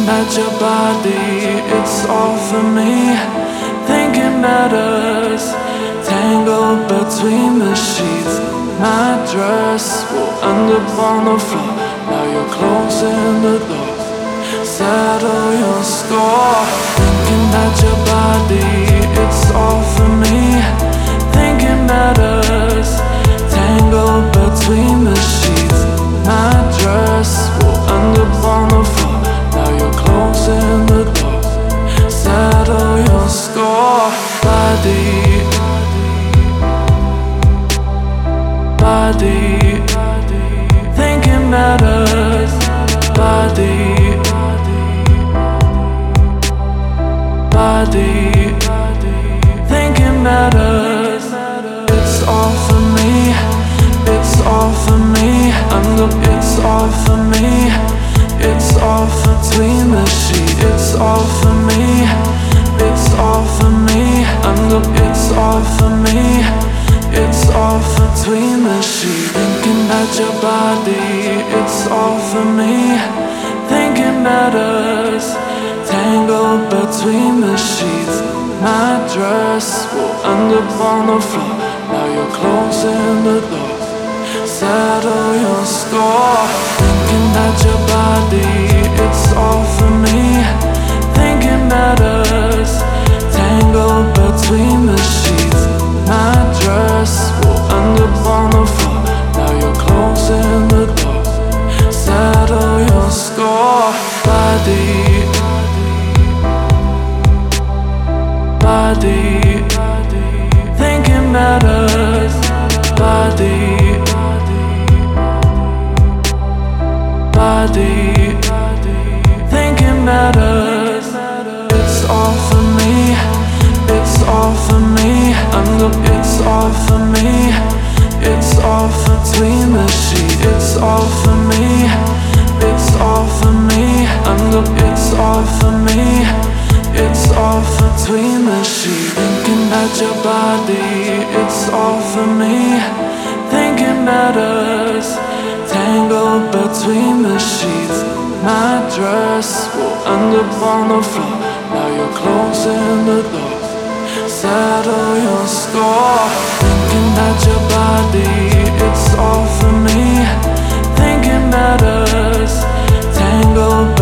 at your body, it's all for me. Thinking that us tangled between the sheets. My dress will end up on the floor. Now you're closing the door. Settle your score. Thinking that your body, it's all for me. Thinking that us tangled between the sheets. My dress will end up on the floor. Now you're closing the door. Settle your score. Body, body, thinking that us. Body, body, thinking that us. It's all for me. It's all for me. It's all for me. It's all between the sheets. It's all for me. It's all for me. It's all for me. It's all between the sheets. Thinking that your body, it's all for me. Thinking that us tangled between the sheets. My dress will end up on the floor. Now you're closing the door. Settle your score. Thinking that your body, it's all for me. Thinking that us tangled between the sheets. My dress will end up on the floor. Now you're closing the door. Settle your score. Body, body, thinking that us. Body, body, thinking that us. It's all for me. It's all for me. It's all for me. It's all between the sheets. It's all for me. It's all for me. It's all for me. It's all between the sheets. Thinking that your body, it's all for me. Thinking that us tangled between the sheets. My dress will end up on the floor. Now you're closing the door. Settle your score. Thinking that your body, it's all for me. Thinking that us tangled